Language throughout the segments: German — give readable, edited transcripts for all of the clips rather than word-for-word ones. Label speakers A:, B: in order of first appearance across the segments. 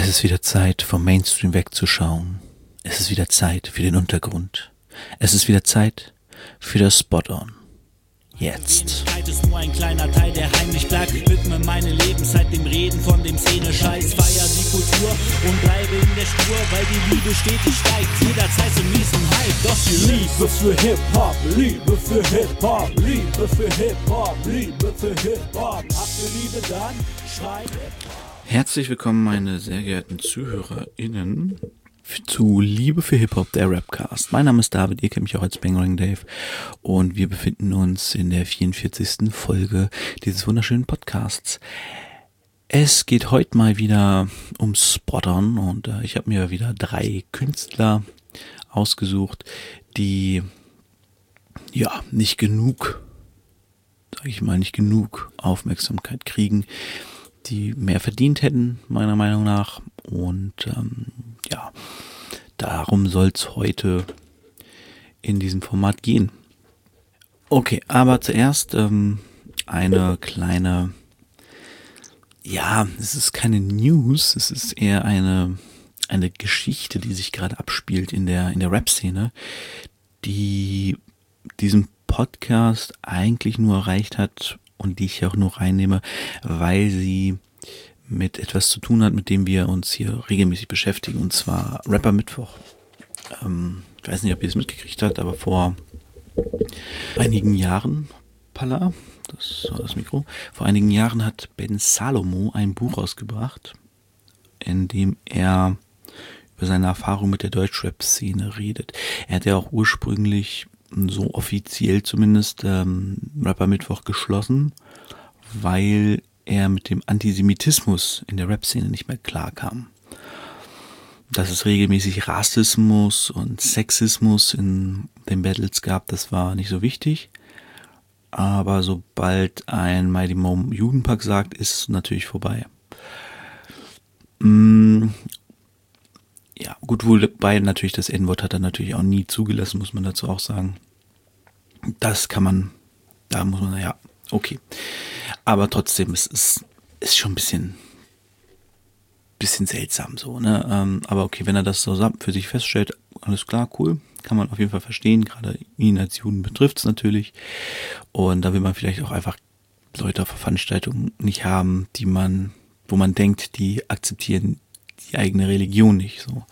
A: Es ist wieder Zeit, vom Mainstream wegzuschauen. Es ist wieder Zeit für den Untergrund. Es ist wieder Zeit für das Spot-On. Jetzt.
B: Zeit ist nur ein kleiner Teil, der heimlich bleibt. Widme meine Lebenszeit dem Reden von dem Szene-Scheiß. Feier die Kultur und bleibe in der Spur, weil die Liebe stetig steigt. Jederzeit zum nächsten Hype. Doch die Liebe für Hip-Hop, Liebe für Hip-Hop, Liebe für Hip-Hop, Liebe für Hip-Hop. Habt ihr Liebe, dann schreit Hip-Hop.
A: Herzlich willkommen, meine sehr geehrten ZuhörerInnen, zu Liebe für Hip-Hop, der Rapcast. Mein Name ist David, ihr kennt mich auch als Bangering Dave und wir befinden uns in der 44. Folge dieses wunderschönen Podcasts. Es geht heute mal wieder um Spot-On und ich habe mir wieder 3 Künstler ausgesucht, die nicht genug Aufmerksamkeit kriegen, die mehr verdient hätten, meiner Meinung nach. Und darum soll es heute in diesem Format gehen. Okay, aber zuerst eine kleine, es ist keine News, es ist eher eine Geschichte, die sich gerade abspielt in der Rap-Szene, die diesen Podcast eigentlich nur erreicht hat und die ich auch nur reinnehme, weil sie mit etwas zu tun hat, mit dem wir uns hier regelmäßig beschäftigen, und zwar Rapper Mittwoch. Ich weiß nicht, ob ihr es mitgekriegt habt, aber vor einigen Jahren, das war das Mikro, vor einigen Jahren hat Ben Salomo ein Buch rausgebracht, in dem er über seine Erfahrung mit der Deutschrap-Szene redet. Er hat ja auch ursprünglich, so offiziell zumindest, Rapper Mittwoch geschlossen, weil er mit dem Antisemitismus in der Rap-Szene nicht mehr klarkam. Dass es regelmäßig Rassismus und Sexismus in den Battles gab, das war nicht so wichtig. Aber sobald ein Mighty Mo Judenpack sagt, ist es natürlich vorbei. Ja, gut, wobei natürlich das N-Wort hat er natürlich auch nie zugelassen, muss man dazu auch sagen. Okay. Aber trotzdem, es ist schon ein bisschen seltsam so, ne? Aber okay, wenn er das so für sich feststellt, alles klar, cool, kann man auf jeden Fall verstehen, gerade ihn als Juden betrifft es natürlich. Und da will man vielleicht auch einfach Leute auf Veranstaltungen nicht haben, wo man denkt, die akzeptieren die eigene Religion nicht, so.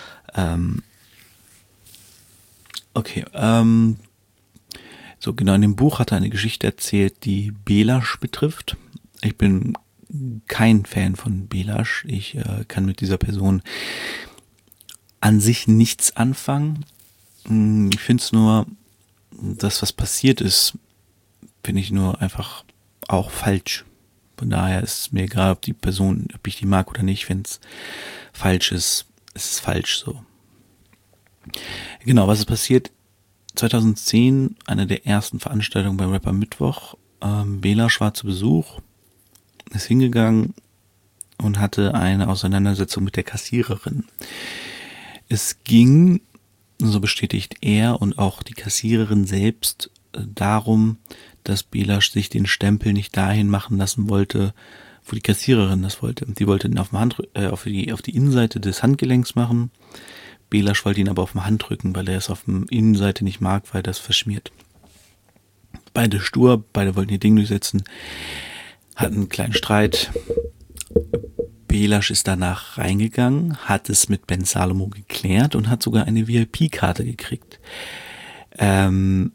A: So, genau, in dem Buch hat er eine Geschichte erzählt, die Belasch betrifft. Ich bin kein Fan von Belasch. Ich kann mit dieser Person an sich nichts anfangen. Ich finde es nur, das, was passiert ist, finde ich nur einfach auch falsch. Von daher ist es mir egal, ob ich die mag oder nicht. Wenn es falsch ist, ist es falsch so. Genau, was ist passiert? 2010, eine der ersten Veranstaltungen bei Rapper Mittwoch. Belasch war zu Besuch, ist hingegangen und hatte eine Auseinandersetzung mit der Kassiererin. Es ging, so bestätigt er und auch die Kassiererin selbst, darum, dass Belasch sich den Stempel nicht dahin machen lassen wollte, wo die Kassiererin das wollte. Die wollte ihn auf die Innenseite des Handgelenks machen. Belasch wollte ihn aber auf dem Handrücken, weil er es auf der Innenseite nicht mag, weil das verschmiert. Beide stur, beide wollten ihr Ding durchsetzen, hatten einen kleinen Streit. Belasch ist danach reingegangen, hat es mit Ben Salomo geklärt und hat sogar eine VIP-Karte gekriegt. 2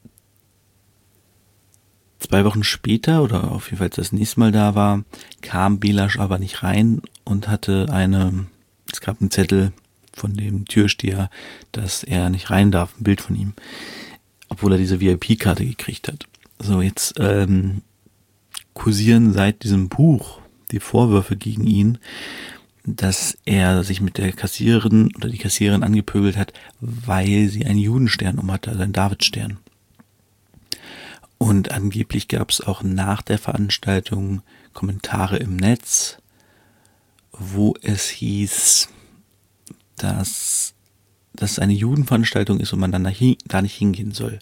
A: Wochen später, oder auf jeden Fall das nächste Mal da war, kam Belasch aber nicht rein und hatte es gab einen Zettel von dem Türsteher, dass er nicht rein darf, ein Bild von ihm, obwohl er diese VIP-Karte gekriegt hat. So, jetzt kursieren seit diesem Buch die Vorwürfe gegen ihn, dass er sich mit der Kassiererin oder die Kassiererin angepöbelt hat, weil sie einen Judenstern hatte, also einen Davidstern. Und angeblich gab es auch nach der Veranstaltung Kommentare im Netz, wo es hieß, dass das eine Judenveranstaltung ist und man dann da nicht hingehen soll.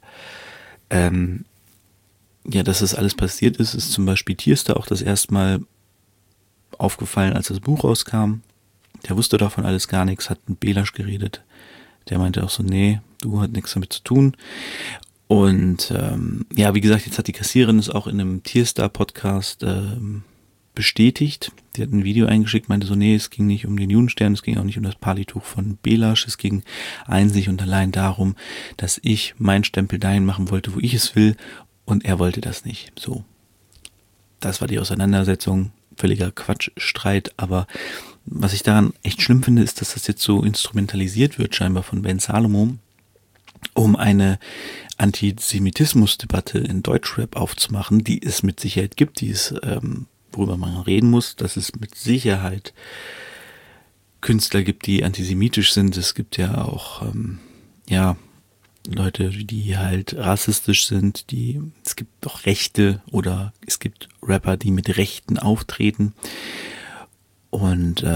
A: Dass das alles passiert ist zum Beispiel Tierstar auch das erste Mal aufgefallen, als das Buch rauskam. Der wusste davon alles gar nichts, hat mit Belasch geredet. Der meinte auch so, nee, du hast nichts damit zu tun. Und wie gesagt, jetzt hat die Kassiererin es auch in einem Tierstar-Podcast bestätigt. Die hat ein Video eingeschickt, meinte so, nee, es ging nicht um den Judenstern, es ging auch nicht um das Palituch von Belasch, es ging einzig und allein darum, dass ich meinen Stempel dahin machen wollte, wo ich es will, und er wollte das nicht. So, das war die Auseinandersetzung, völliger Quatschstreit, aber was ich daran echt schlimm finde, ist, dass das jetzt so instrumentalisiert wird, scheinbar von Ben Salomo, um eine Antisemitismusdebatte in Deutschrap aufzumachen, die es mit Sicherheit gibt, die es worüber man reden muss, dass es mit Sicherheit Künstler gibt, die antisemitisch sind. Es gibt ja auch Leute, die halt rassistisch sind, es gibt auch Rechte oder es gibt Rapper, die mit Rechten auftreten und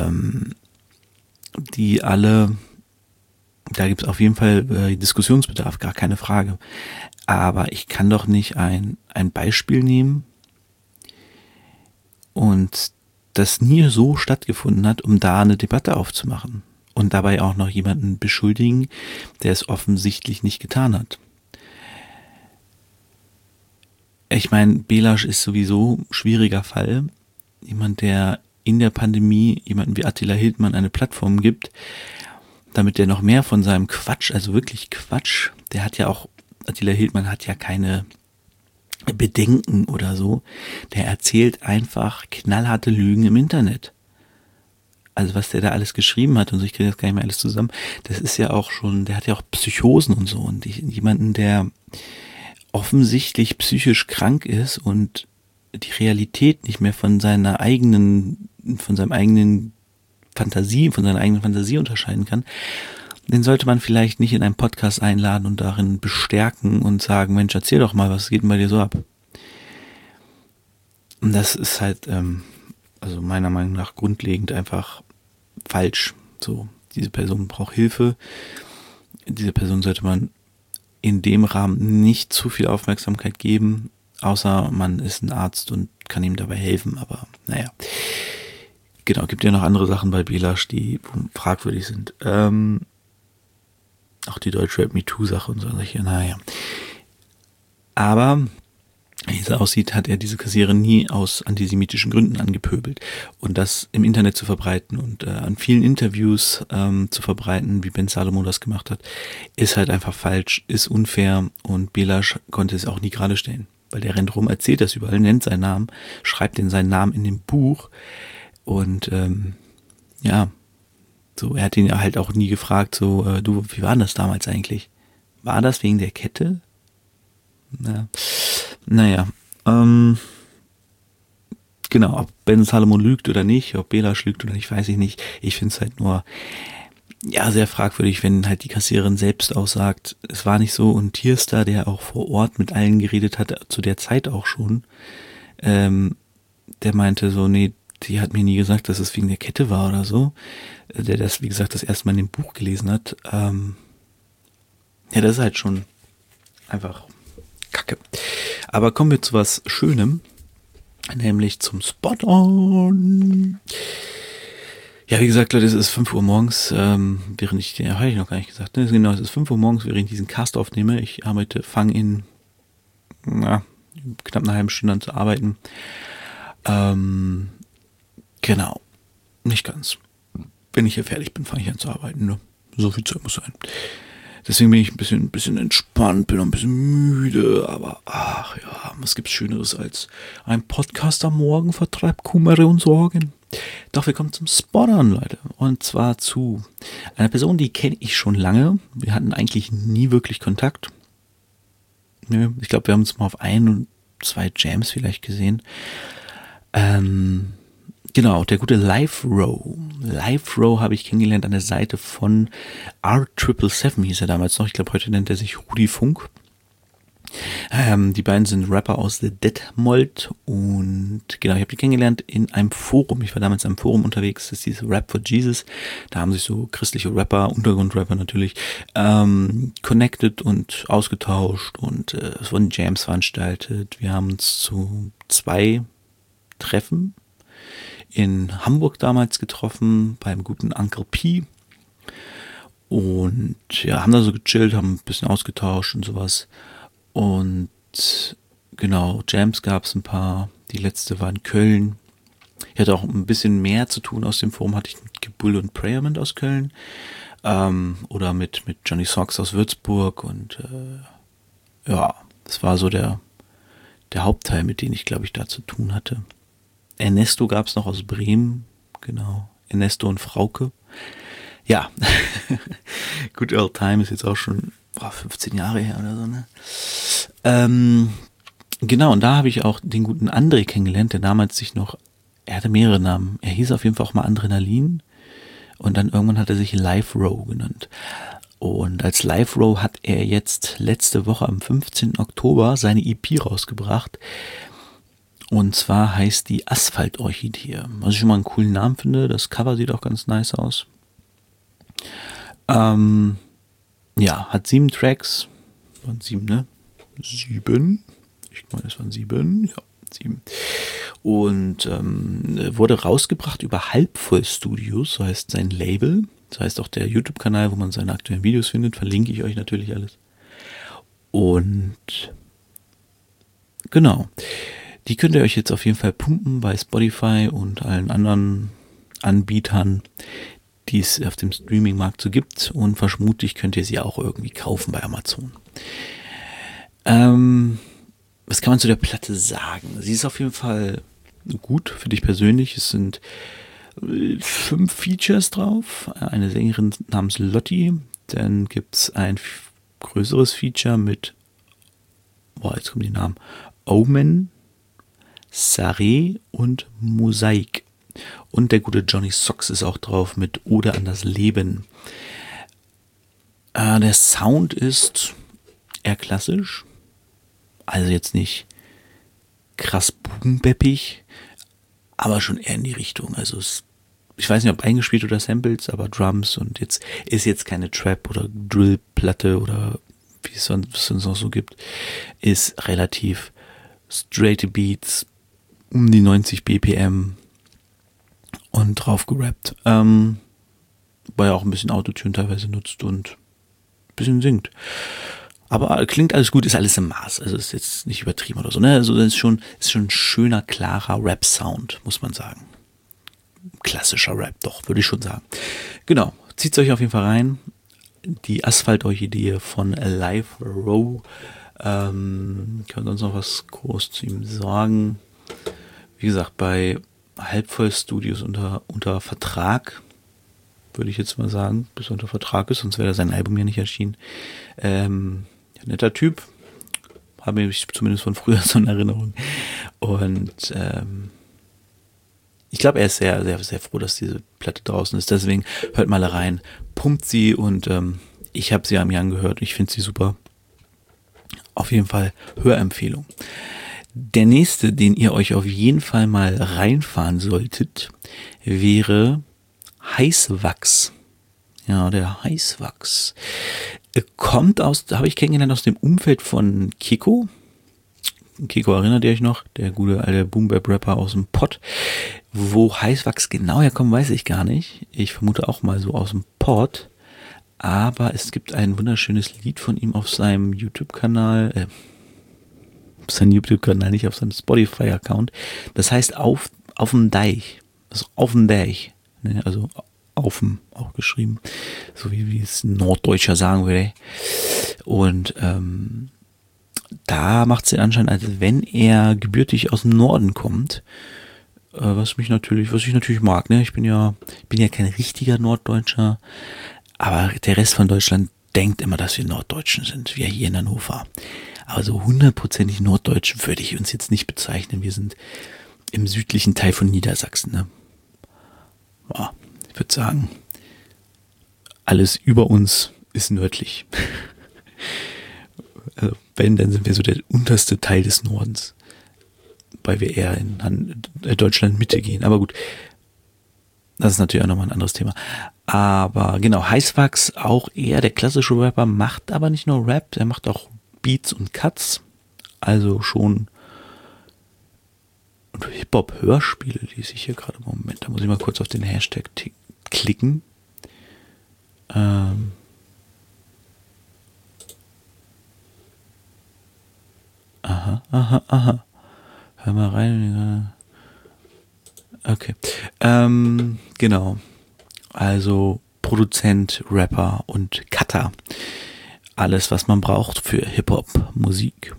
A: die alle, da gibt es auf jeden Fall Diskussionsbedarf, gar keine Frage. Aber ich kann doch nicht ein Beispiel nehmen, und das nie so stattgefunden hat, um da eine Debatte aufzumachen und dabei auch noch jemanden beschuldigen, der es offensichtlich nicht getan hat. Ich meine, Belasch ist sowieso ein schwieriger Fall. Jemand, der in der Pandemie jemanden wie Attila Hildmann eine Plattform gibt, damit der noch mehr von seinem Quatsch, also wirklich Quatsch, Attila Hildmann hat ja keine Bedenken oder so, der erzählt einfach knallharte Lügen im Internet. Also was der da alles geschrieben hat, und so, ich kriege das gar nicht mehr alles zusammen, das ist ja auch schon, der hat ja auch Psychosen und so, und jemanden, der offensichtlich psychisch krank ist und die Realität nicht mehr von seiner eigenen Fantasie unterscheiden kann, den sollte man vielleicht nicht in einen Podcast einladen und darin bestärken und sagen, Mensch, erzähl doch mal, was geht denn bei dir so ab? Und das ist halt, also meiner Meinung nach grundlegend einfach falsch. So, diese Person braucht Hilfe. Dieser Person sollte man in dem Rahmen nicht zu viel Aufmerksamkeit geben, außer man ist ein Arzt und kann ihm dabei helfen, aber naja. Genau, gibt ja noch andere Sachen bei Belasch, die fragwürdig sind. Auch die Deutschrap MeToo-Sache und so, naja. Aber, wie es aussieht, hat er diese Kassiererin nie aus antisemitischen Gründen angepöbelt. Und das im Internet zu verbreiten und an vielen Interviews zu verbreiten, wie Ben Salomo das gemacht hat, ist halt einfach falsch, ist unfair, und Belasch konnte es auch nie gerade stellen. Weil der rennt rum, erzählt das überall, nennt seinen Namen, schreibt seinen Namen in dem Buch und so, er hat ihn halt auch nie gefragt, so, du, wie war das damals eigentlich? War das wegen der Kette? Naja, genau, ob Ben Salomo lügt oder nicht, ob Belasch lügt oder nicht, weiß ich nicht. Ich finde es halt nur, sehr fragwürdig, wenn halt die Kassiererin selbst aussagt, es war nicht so, und Tierstar, der auch vor Ort mit allen geredet hat, zu der Zeit auch schon, der meinte so, nee, die hat mir nie gesagt, dass es wegen der Kette war oder so. Der das, wie gesagt, das erste Mal in dem Buch gelesen hat. Das ist halt schon einfach Kacke. Aber kommen wir zu was Schönem, nämlich zum Spot-On. Ja, wie gesagt, Leute, es ist 5 Uhr morgens, während ich, habe ich noch gar nicht gesagt, ne? Genau, es ist 5 Uhr morgens, während ich diesen Cast aufnehme. Ich fange in knapp einer halben Stunde an zu arbeiten. Genau, nicht ganz. Wenn ich hier fertig bin, fange ich an zu arbeiten. Ne? So viel Zeit muss sein. Deswegen bin ich ein bisschen entspannt, bin noch ein bisschen müde, aber ach ja, was gibt's Schöneres als ein Podcast am Morgen vertreibt Kummer und Sorgen. Doch wir kommen zum Spot-On, Leute. Und zwar zu einer Person, die kenne ich schon lange. Wir hatten eigentlich nie wirklich Kontakt. Ich glaube, wir haben uns mal auf 1 und 2 Jams vielleicht gesehen. Genau, der gute Live Row. Live Row habe ich kennengelernt an der Seite von R777, hieß er damals noch. Ich glaube, heute nennt er sich Rudi Funk. Die beiden sind Rapper aus The Detmold und genau, ich habe die kennengelernt in einem Forum. Ich war damals in einem Forum unterwegs, das hieß Rap for Jesus. Da haben sich so christliche Rapper, Untergrundrapper natürlich, connected und ausgetauscht und es wurden Jams veranstaltet. Wir haben uns zu 2 Treffen in Hamburg damals getroffen, beim guten Uncle P. Und ja, haben da so gechillt, haben ein bisschen ausgetauscht und sowas. Und genau, Jams gab es ein paar. Die letzte war in Köln. Ich hatte auch ein bisschen mehr zu tun aus dem Forum, hatte ich mit Bull und Prayerman aus Köln. Oder mit Johnny Socks aus Würzburg. Und ja, das war so der Hauptteil, mit dem ich, glaube ich, da zu tun hatte. Ernesto gab es noch aus Bremen. Genau, Ernesto und Frauke. Ja, Good Old Time ist jetzt auch schon 15 Jahre her oder so, ne? Genau, und da habe ich auch den guten André kennengelernt, der damals er hatte mehrere Namen. Er hieß auf jeden Fall auch mal Adrenalin und dann irgendwann hat er sich Live Row genannt. Und als Live Row hat er jetzt letzte Woche am 15. Oktober seine EP rausgebracht. Und zwar heißt die Asphalt-Orchidee. Was ich schon mal einen coolen Namen finde. Das Cover sieht auch ganz nice aus. Ja, hat 7 Tracks. Waren 7, ne? 7. Ich meine, es waren 7. Ja, 7. Und wurde rausgebracht über Halbvoll Studios, so heißt sein Label. Das heißt auch der YouTube-Kanal, wo man seine aktuellen Videos findet. Verlinke ich euch natürlich alles. Und genau. Die könnt ihr euch jetzt auf jeden Fall pumpen bei Spotify und allen anderen Anbietern, die es auf dem Streaming-Markt so gibt. Und vermutlich könnt ihr sie auch irgendwie kaufen bei Amazon. Was kann man zu der Platte sagen? Sie ist auf jeden Fall gut für dich persönlich. Es sind 5 Features drauf. Eine Sängerin namens Lotti. Dann gibt es ein größeres Feature mit, jetzt kommen die Namen, Omen, Saré und Mosaik. Und der gute Johnny Socks ist auch drauf mit Ode an das Leben. Der Sound ist eher klassisch. Also jetzt nicht krass boombeppig, aber schon eher in die Richtung. Also ich weiß nicht, ob eingespielt oder Samples, aber Drums und ist jetzt keine Trap- oder Drill-Platte oder wie es sonst noch so gibt. Ist relativ straight Beats, um die 90 BPM und drauf gerappt. Wobei er auch ein bisschen Autotune teilweise nutzt und ein bisschen singt. Aber klingt alles gut, ist alles im Maß. Also ist jetzt nicht übertrieben oder so. Ne? Also das ist schon ein schöner, klarer Rap-Sound, muss man sagen. Klassischer Rap, doch, würde ich schon sagen. Genau, zieht euch auf jeden Fall rein. Die Asphalt-Orchidee von Live Row. Können sonst noch was groß zu ihm sagen? Wie gesagt, bei Halbvoll Studios unter Vertrag, würde ich jetzt mal sagen, bis er unter Vertrag ist, sonst wäre sein Album ja nicht erschienen. Netter Typ, habe ich zumindest von früher so eine Erinnerung. Und ich glaube, er ist sehr, sehr, sehr froh, dass diese Platte draußen ist. Deswegen hört mal rein, pumpt sie und ich habe sie am Jan gehört. Ich finde sie super. Auf jeden Fall Hörempfehlung. Der nächste, den ihr euch auf jeden Fall mal reinfahren solltet, wäre Heißwachs. Ja, der Heißwachs. Kommt habe ich kennengelernt aus dem Umfeld von Kiko. Kiko, erinnert ihr euch noch? Der gute alte Boom-Bap-Rapper aus dem Pott. Wo Heißwachs genau herkommt, weiß ich gar nicht. Ich vermute auch mal so aus dem Pott. Aber es gibt ein wunderschönes Lied von ihm auf seinem YouTube-Kanal. Auf seinem YouTube-Kanal, nicht auf seinem Spotify-Account. Das heißt auf dem Deich. Also auf dem Deich. Ne? Also auf dem auch geschrieben. So wie es ein Norddeutscher sagen würde. Und da macht es den Anschein, als wenn er gebürtig aus dem Norden kommt. Was ich natürlich mag. Ne? Ich bin ja kein richtiger Norddeutscher. Aber der Rest von Deutschland denkt immer, dass wir Norddeutschen sind. Wir hier in Hannover. Also 100%ig Norddeutsch würde ich uns jetzt nicht bezeichnen. Wir sind im südlichen Teil von Niedersachsen. Ne? Ja, ich würde sagen, alles über uns ist nördlich. Also wenn, dann sind wir so der unterste Teil des Nordens. Weil wir eher in Deutschland Mitte gehen. Aber gut, das ist natürlich auch nochmal ein anderes Thema. Aber genau, Heißwachs, auch eher der klassische Rapper, macht aber nicht nur Rap, er macht auch Beats und Cuts. Also schon und Hip-Hop-Hörspiele lese ich hier gerade im Moment. Da muss ich mal kurz auf den Hashtag klicken. Aha. Hör mal rein. Okay. Genau. Also Produzent, Rapper und Cutter. Alles, was man braucht für Hip-Hop, Musik.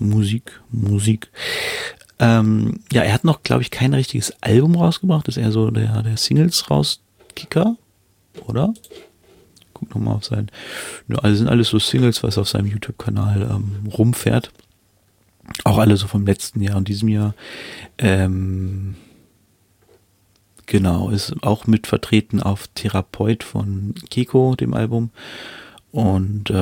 A: Ja, er hat noch, glaube ich, kein richtiges Album rausgebracht. Das ist eher so der Singles-Rauskicker, oder? Guck nochmal auf sein. Ja, also sind alles so Singles, was auf seinem YouTube-Kanal rumfährt. Auch alle so vom letzten Jahr und diesem Jahr. Genau, ist auch mit vertreten auf Therapeut von Keko, dem Album. Und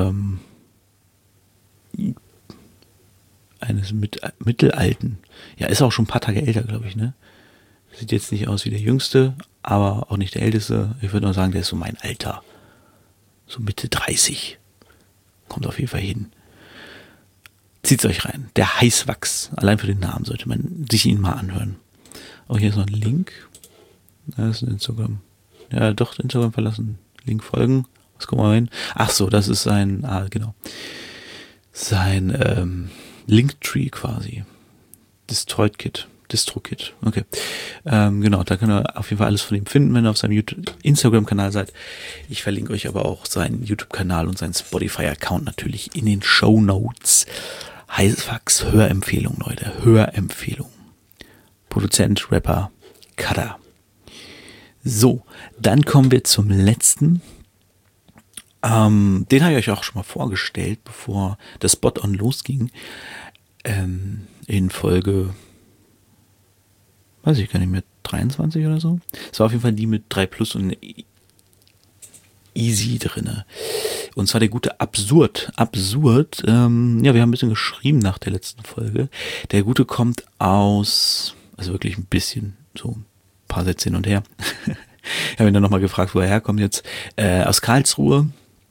A: eines mittelalten. Ja, ist auch schon ein paar Tage älter, glaube ich, ne? Sieht jetzt nicht aus wie der Jüngste, aber auch nicht der Älteste. Ich würde nur sagen, der ist so mein Alter. So Mitte 30. Kommt auf jeden Fall hin. Zieht's euch rein. Der Heißwachs. Allein für den Namen sollte man sich ihn mal anhören. Oh, hier ist noch ein Link. Das ist ein Instagram. Ja, doch, Instagram verlassen. Link folgen. Was gucken wir rein? Ach so, das ist sein, genau. Sein Linktree quasi. DistroKit. Okay. Genau, da könnt ihr auf jeden Fall alles von ihm finden, wenn ihr auf seinem Instagram-Kanal seid. Ich verlinke euch aber auch seinen YouTube-Kanal und seinen Spotify-Account natürlich in den Shownotes. Heißwachs, Hörempfehlung, Leute. Hörempfehlung. Produzent, Rapper, Cutter. So, dann kommen wir zum letzten. Den habe ich euch auch schon mal vorgestellt, bevor das Spot-On losging. In Folge, weiß ich gar nicht mehr, 23 oder so. Es war auf jeden Fall die mit 3 Plus und Easy drinne. Und zwar der gute Absurd. Ja, wir haben ein bisschen geschrieben nach der letzten Folge. Der gute kommt aus, also wirklich ein bisschen, so ein paar Sätze hin und her. Ich habe ihn dann nochmal gefragt, wo er herkommt jetzt. Aus Karlsruhe.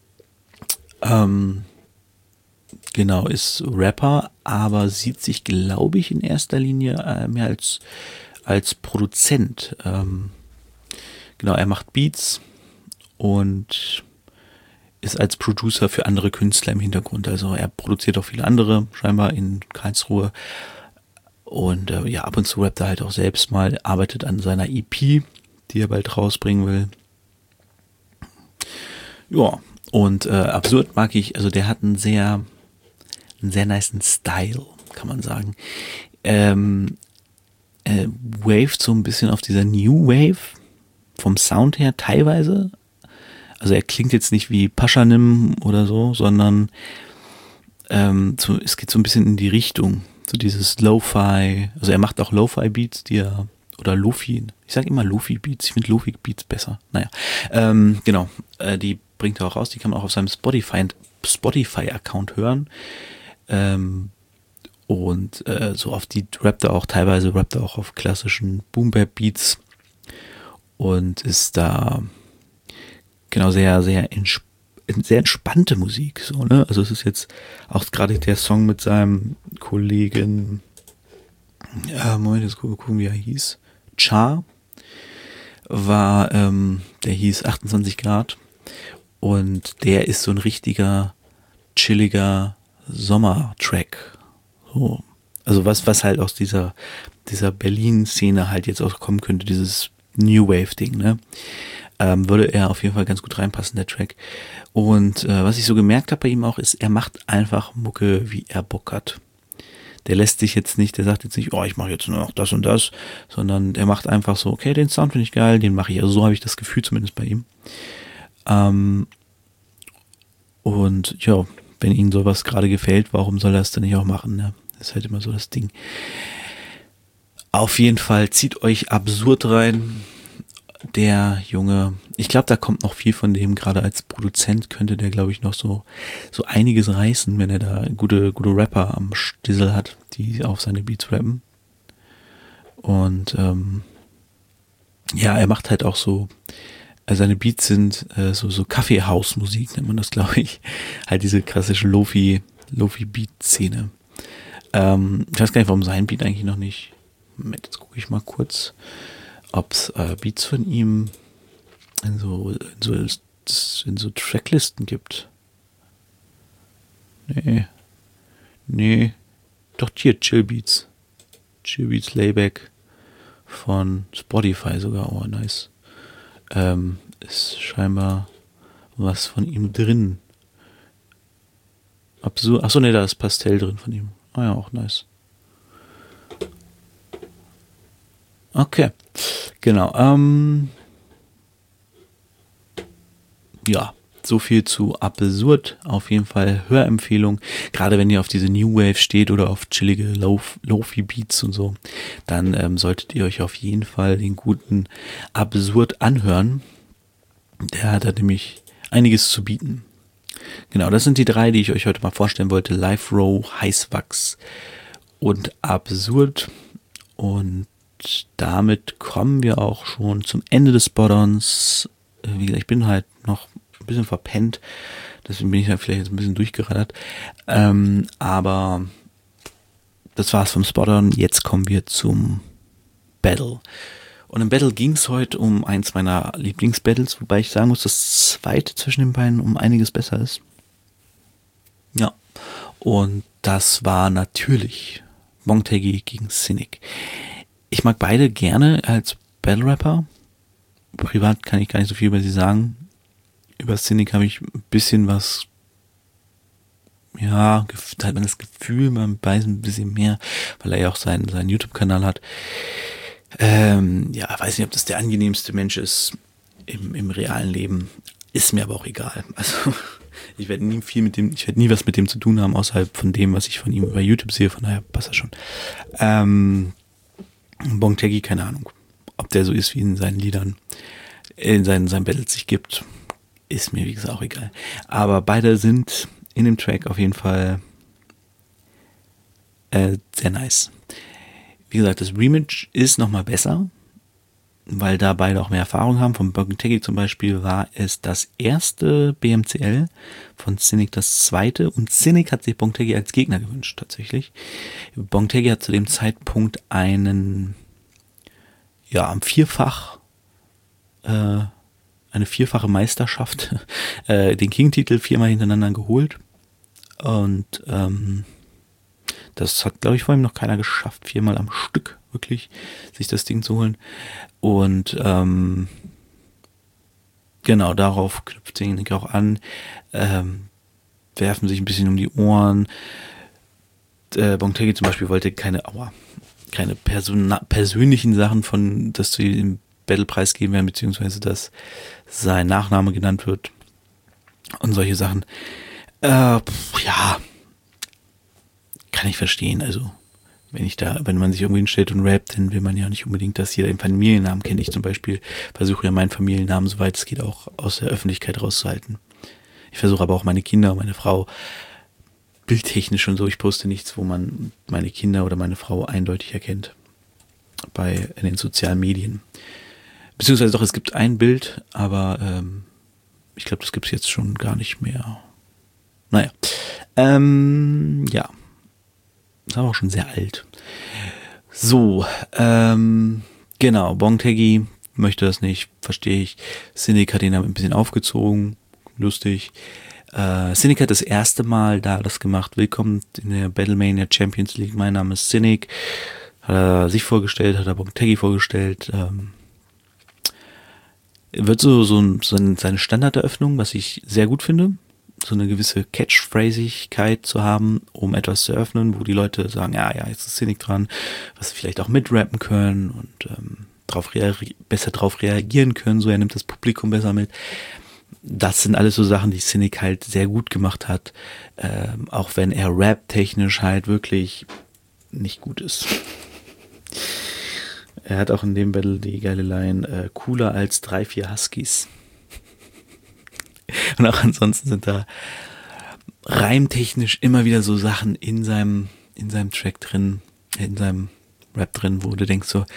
A: Genau, ist Rapper, aber sieht sich, glaube ich, in erster Linie mehr als Produzent. Genau, er macht Beats und ist als Producer für andere Künstler im Hintergrund. Also er produziert auch viele andere, scheinbar in Karlsruhe. Und ja, ab und zu rappt er halt auch selbst mal, arbeitet an seiner EP, die er bald rausbringen will. Ja, und Absurd mag ich, also der hat einen sehr nicen Style, kann man sagen. Waved so ein bisschen auf dieser New Wave vom Sound her teilweise. Also er klingt jetzt nicht wie Paschanim oder so, sondern es geht so ein bisschen in die Richtung. So dieses Lo-Fi, also er macht auch Lo-Fi-Beats, oder Lofi, ich sage immer Lofi-Beats, ich finde Lofi-Beats besser. Naja, genau, die bringt er auch raus, die kann man auch auf seinem Spotify-Account hören. Und so auf die rappt er auch auf klassischen Boom-Bap-Beats und ist da genau sehr, sehr entspannte Musik, so, ne? Also es ist jetzt auch gerade der Song mit seinem Kollegen, Moment, jetzt gucken, wie er hieß. Char war, der hieß 28 Grad und der ist so ein richtiger, chilliger Sommertrack. So. Also was halt aus dieser Berlin-Szene halt jetzt auch kommen könnte, dieses New Wave-Ding, ne? Würde er auf jeden Fall ganz gut reinpassen, der Track. Und was ich so gemerkt habe bei ihm auch, ist, er macht einfach Mucke, wie er Bock hat. Der lässt sich jetzt nicht, der sagt jetzt nicht, oh, ich mache jetzt nur noch das und das, sondern er macht einfach so, okay, den Sound finde ich geil, den mache ich. Also so habe ich das Gefühl zumindest bei ihm. Und ja, wenn ihm sowas gerade gefällt, warum soll er es dann nicht auch machen, ne? Das ist halt immer so das Ding. Auf jeden Fall zieht euch Absurd rein. Der Junge, ich glaube, da kommt noch viel von dem, gerade als Produzent könnte der, glaube ich, noch so einiges reißen, wenn er da gute Rapper am Stissel hat, die auf seine Beats rappen. Und ja, er macht halt auch so, seine Beats sind so Kaffeehaus-Musik, nennt man das, glaube ich. Halt diese klassische Lofi-Beat-Szene. Ich weiß gar nicht, warum sein Beat eigentlich noch nicht Moment, jetzt gucke ich mal kurz, ob es Beats von ihm in so Tracklisten gibt. Nee. Doch hier, Chill Beats Layback von Spotify sogar. Oh, nice. Ist scheinbar was von ihm drin. Absurd. Achso, ne, da ist Pastell drin von ihm. Ah ja, auch nice. Okay. Genau. Ja, so viel zu Absurd. Auf jeden Fall Hörempfehlung. Gerade wenn ihr auf diese New Wave steht oder auf chillige Lo-Fi Beats und so, dann solltet ihr euch auf jeden Fall den guten Absurd anhören. Der hat da nämlich einiges zu bieten. Genau, das sind die 3, die ich euch heute mal vorstellen wollte. Live Row, Heißwachs und Absurd. Und damit kommen wir auch schon zum Ende des Spot-Ons. Wie gesagt, ich bin halt noch ein bisschen verpennt. Deswegen bin ich halt vielleicht jetzt ein bisschen durchgerattert. Aber das war's vom Spot-On. Jetzt kommen wir zum Battle. Und im Battle ging es heute um eins meiner Lieblingsbattles, wobei ich sagen muss, das zweite zwischen den beiden um einiges besser ist. Ja, und das war natürlich Bontegi gegen Cynic. Ich mag beide gerne als Battle-Rapper. Privat kann ich gar nicht so viel über sie sagen. Über Cynic habe ich ein bisschen was, ja, da hat man das Gefühl, man weiß ein bisschen mehr, weil er ja auch seinen YouTube-Kanal hat. Ja, weiß nicht, ob das der angenehmste Mensch ist im realen Leben. Ist mir aber auch egal. Also ich werde nie was mit dem zu tun haben, außerhalb von dem, was ich von ihm über YouTube sehe. Von daher passt das schon. Bontegi, keine Ahnung, ob der so ist, wie in seinen Liedern, in seinen Battles sich gibt, ist mir wie gesagt auch egal. Aber beide sind in dem Track auf jeden Fall sehr nice. Wie gesagt, das Rematch ist nochmal besser, weil da beide auch mehr Erfahrung haben. Von Bontegi zum Beispiel war es das erste BMCL, von Cynic das zweite, und Cynic hat sich Bontegi als Gegner gewünscht tatsächlich. Bontegi hat zu dem Zeitpunkt eine vierfache Meisterschaft, den King-Titel 4-mal hintereinander geholt, und das hat, glaube ich, vor ihm noch keiner geschafft, 4-mal am Stück wirklich sich das Ding zu holen. Und genau, darauf knüpft Cynic auch an, werfen sich ein bisschen um die Ohren. Bontegi zum Beispiel wollte keine persönlichen Sachen dass sie im Battlepreis geben werden, beziehungsweise dass sein Nachname genannt wird und solche Sachen. Kann ich verstehen. Also wenn man sich irgendwie hinstellt und rappt, dann will man ja nicht unbedingt, dass jeder den Familiennamen kennt. Ich zum Beispiel versuche ja meinen Familiennamen, soweit es geht, auch aus der Öffentlichkeit rauszuhalten. Ich versuche aber auch meine Kinder und meine Frau bildtechnisch und so. Ich poste nichts, wo man meine Kinder oder meine Frau eindeutig erkennt in den sozialen Medien. Beziehungsweise doch, es gibt ein Bild, aber ich glaube, das gibt es jetzt schon gar nicht mehr. Naja. Ja. Ist aber auch schon sehr alt. So, genau, Bontegi möchte das nicht, verstehe ich. Cynic hat ihn damit ein bisschen aufgezogen, lustig. Cynic hat das erste Mal da das gemacht. Willkommen in der Battlemania Champions League. Mein Name ist Cynic. Hat er sich vorgestellt, hat er Bontegi vorgestellt. Wird so seine Standarderöffnung, was ich sehr gut finde. So eine gewisse Catchphrasigkeit zu haben, um etwas zu öffnen, wo die Leute sagen, ja, jetzt ist Cynic dran, was sie vielleicht auch mitrappen können und besser drauf reagieren können, so er nimmt das Publikum besser mit. Das sind alles so Sachen, die Cynic halt sehr gut gemacht hat, auch wenn er rap-technisch halt wirklich nicht gut ist. Er hat auch in dem Battle die geile Line, cooler als 3-4 Huskies. Und auch ansonsten sind da reimtechnisch immer wieder so Sachen in seinem Track drin, in seinem Rap drin, wo du denkst so,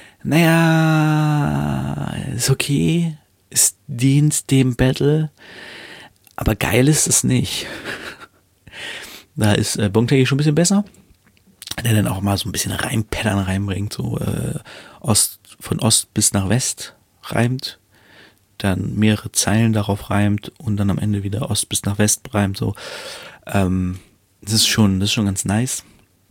A: naja, ist okay, es dient dem Battle, aber geil ist es nicht. Da ist Bontegi schon ein bisschen besser. der dann auch mal so ein bisschen Reimpattern reinbringt, so von Ost bis nach West reimt, dann mehrere Zeilen darauf reimt und dann am Ende wieder Ost bis nach West reimt, so. Das ist schon ganz nice.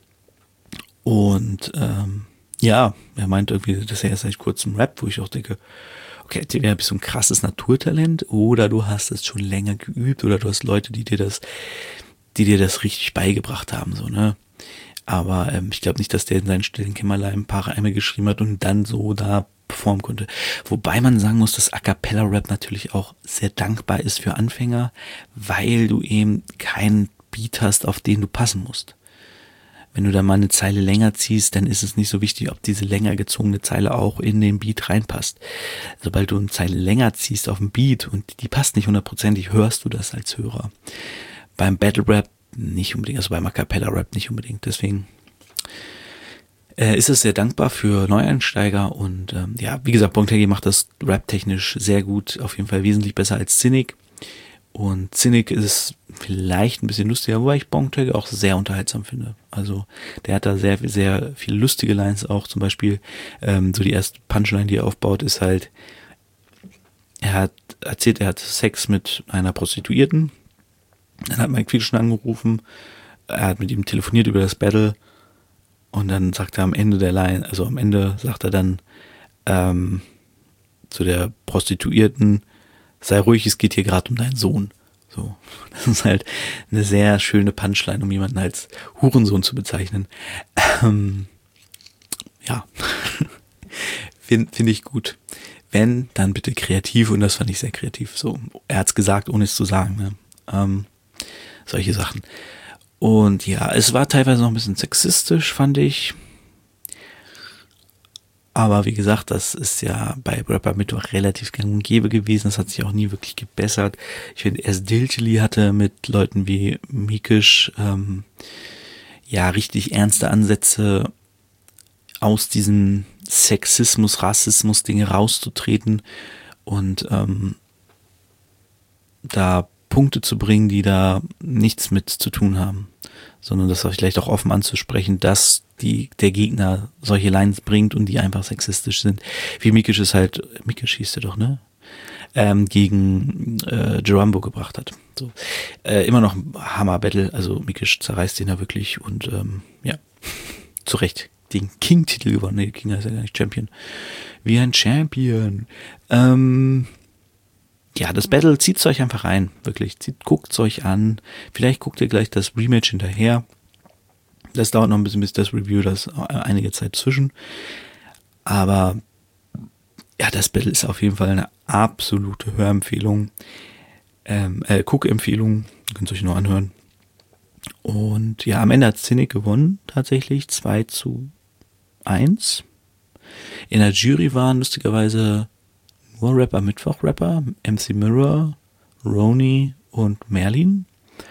A: Und ja, er meint irgendwie, dass er erst seit kurzem Rap, wo ich auch denke, okay, entweder bist du ein krasses Naturtalent oder du hast es schon länger geübt oder du hast Leute, die dir das richtig beigebracht haben, so, ne? Aber ich glaube nicht, dass der in seinen stillen Kämmerlein ein paar Reime geschrieben hat und dann so da performen konnte. Wobei man sagen muss, dass A-Cappella-Rap natürlich auch sehr dankbar ist für Anfänger, weil du eben keinen Beat hast, auf den du passen musst. Wenn du da mal eine Zeile länger ziehst, dann ist es nicht so wichtig, ob diese länger gezogene Zeile auch in den Beat reinpasst. Sobald du eine Zeile länger ziehst auf den Beat und die passt nicht hundertprozentig, hörst du das als Hörer. Beim Battle Rap nicht unbedingt, also beim A Cappella Rap nicht unbedingt. Deswegen ist es sehr dankbar für Neueinsteiger und ja, wie gesagt, Bongtegi macht das rap-technisch sehr gut, auf jeden Fall wesentlich besser als Zinnig. Und Zinnig ist vielleicht ein bisschen lustiger, wobei ich Bongtegi auch sehr unterhaltsam finde. Also der hat da sehr, sehr viele lustige Lines auch. Zum Beispiel so die erste Punchline, die er aufbaut, ist halt, er hat erzählt, er hat Sex mit einer Prostituierten. Dann hat Mike Quietschen angerufen, er hat mit ihm telefoniert über das Battle und dann sagt er am Ende der Line, also am Ende sagt er dann zu der Prostituierten, sei ruhig, es geht hier gerade um deinen Sohn. So, das ist halt eine sehr schöne Punchline, um jemanden als Hurensohn zu bezeichnen. Ja, finde ich gut. Wenn, dann bitte kreativ und das fand ich sehr kreativ. So, er hat's gesagt, ohne es zu sagen. Ne? Solche Sachen. Und ja, es war teilweise noch ein bisschen sexistisch, fand ich. Aber wie gesagt, das ist ja bei Rapper Mittwoch relativ gang und gäbe gewesen. Das hat sich auch nie wirklich gebessert. Ich finde, erst Diltily hatte mit Leuten wie Mikisch ja richtig ernste Ansätze aus diesem Sexismus, Rassismus-Ding rauszutreten und da Punkte zu bringen, die da nichts mit zu tun haben, sondern das vielleicht auch offen anzusprechen, dass der Gegner solche Lines bringt und die einfach sexistisch sind. Wie Mikisch es halt, Mikisch hieß der doch, ne? Gegen Gerambo gebracht hat. So. Immer noch ein Hammer-Battle, also Mikisch zerreißt den da wirklich und ja, zu Recht den King-Titel gewonnen. Nee, King heißt ja gar nicht Champion. Wie ein Champion. Ja, das Battle, zieht's euch einfach rein, wirklich. Guckt's euch an. Vielleicht guckt ihr gleich das Rematch hinterher. Das dauert noch ein bisschen, bis das Review, das ist einige Zeit zwischen. Aber ja, das Battle ist auf jeden Fall eine absolute Hörempfehlung. Guckempfehlung, könnt ihr euch nur anhören. Und ja, am Ende hat Zinnig gewonnen, tatsächlich 2:1. In der Jury waren lustigerweise nur Rapper Mittwoch Rapper, MC Mirror, Roni und Merlin.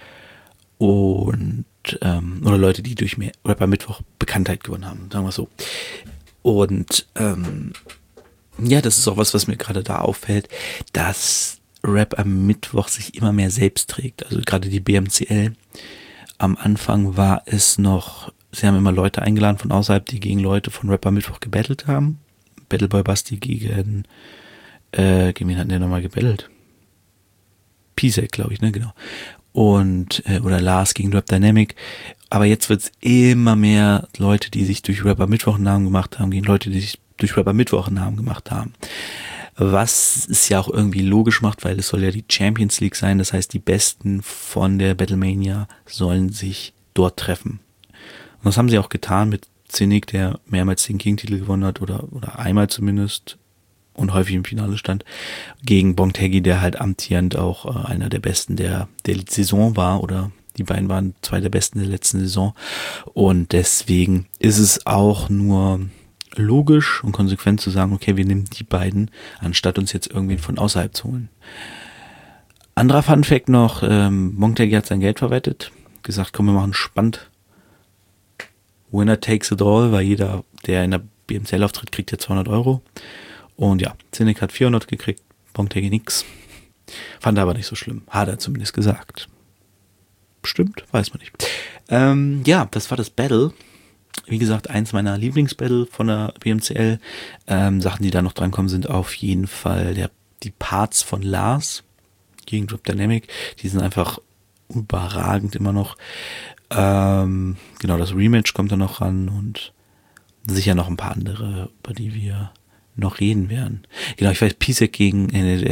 A: Und oder Leute, die durch Rapper Mittwoch Bekanntheit gewonnen haben, sagen wir so. Und ja, das ist auch was mir gerade da auffällt, dass Rap am Mittwoch sich immer mehr selbst trägt. Also gerade die BMCL. Am Anfang war es noch, sie haben immer Leute eingeladen von außerhalb, die gegen Leute von Rapper Mittwoch gebettelt haben. Battleboy Basti gegen wen hat der nochmal gebettelt? Pisek, glaube ich, ne, genau. Und, oder Lars gegen Rap Dynamic. Aber jetzt wird's immer mehr Leute, die sich durch Rapper Mittwoch einen Namen gemacht haben, gegen Leute, die sich durch Rapper Mittwoch einen Namen gemacht haben. Was es ja auch irgendwie logisch macht, weil es soll ja die Champions League sein. Das heißt, die Besten von der Battlemania sollen sich dort treffen. Und das haben sie auch getan mit Zinnig, der mehrmals den King-Titel gewonnen hat oder einmal zumindest und häufig im Finale stand, gegen Bongtegi, der halt amtierend auch einer der Besten der Saison war, oder die beiden waren zwei der Besten der letzten Saison. Und deswegen ist es auch nur logisch und konsequent zu sagen, okay, wir nehmen die beiden, anstatt uns jetzt irgendwen von außerhalb zu holen. Anderer Funfact noch, Bongtegi hat sein Geld verwettet, gesagt, komm, wir machen spannend. Winner takes it all, weil jeder, der in der BMCL auftritt, kriegt ja 200 €. Und ja, Zinnig hat 400 gekriegt, Bongtegi nix. Fand er aber nicht so schlimm, hat er zumindest gesagt. Stimmt, weiß man nicht. Ja, das war das Battle. Wie gesagt, eins meiner Lieblingsbattle von der BMCL. Sachen, die da noch drankommen, sind auf jeden Fall die Parts von Lars gegen Drip Dynamic. Die sind einfach überragend immer noch. Genau, das Rematch kommt da noch ran und sicher noch ein paar andere, über die wir noch reden werden. Genau, ich weiß, Pisek gegen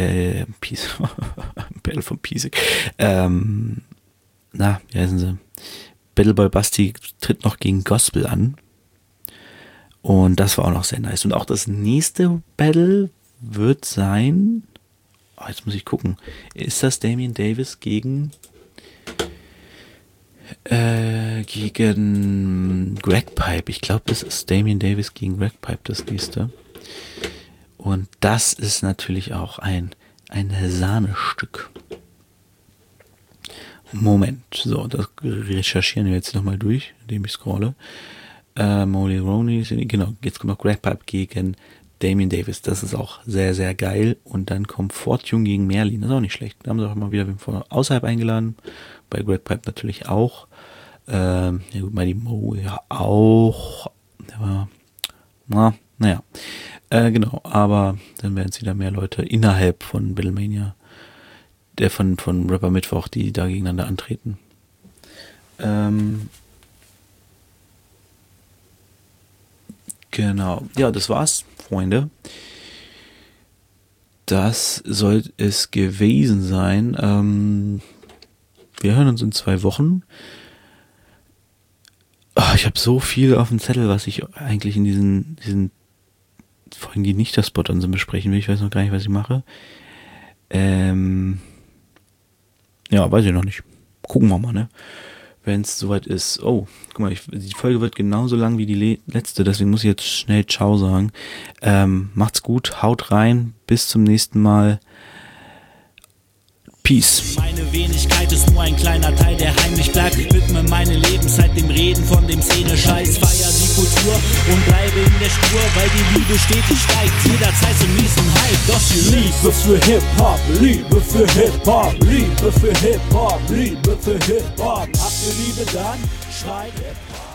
A: Battle von Pisek. Wie heißen sie? Battleboy Basti tritt noch gegen Gospel an. Und das war auch noch sehr nice. Und auch das nächste Battle wird sein. Oh, jetzt muss ich gucken. Ist das Damian Davis gegen Greg Pipe? Ich glaube, das ist Damian Davis gegen Greg Pipe, das nächste. Und das ist natürlich auch ein Sahnestück. Moment, so, das recherchieren wir jetzt nochmal durch, indem ich scrolle. Molly Roney, genau, jetzt kommt noch Greg Pipe gegen Damian Davis, das ist auch sehr, sehr geil. Und dann kommt Fortune gegen Merlin, das ist auch nicht schlecht. Da haben sie auch immer wieder von außerhalb eingeladen, bei Greg Pipe natürlich auch. Ja gut, Mighty Mo ja auch. Genau, aber dann werden es wieder mehr Leute innerhalb von Battlemania, von Rapper Mittwoch, die da gegeneinander antreten. Genau, ja, das war's, Freunde. Das soll es gewesen sein. Wir hören uns in 2 Wochen. Ich habe so viel auf dem Zettel, was ich eigentlich in diesen Folgen, die nicht das Spot-on sind, besprechen will. Ich weiß noch gar nicht, was ich mache. Ja, weiß ich noch nicht. Gucken wir mal, ne? Wenn es soweit ist. Oh, guck mal, die Folge wird genauso lang wie die letzte, deswegen muss ich jetzt schnell Ciao sagen. Macht's gut, haut rein, bis zum nächsten Mal. Peace.
B: Meine Wenigkeit ist nur ein kleiner Teil, der heimlich bleibt. Widme meine Lebenszeit dem Reden von dem Szene-Scheiß. Feier die Kultur und bleibe in der Spur, weil die Liebe stetig steigt. Jederzeit zum nächsten Hype. Doch die Liebe für Hip-Hop, Liebe für Hip-Hop, Liebe für Hip-Hop, Liebe für Hip-Hop. Habt ihr Liebe, dann schreit Hip-Hop.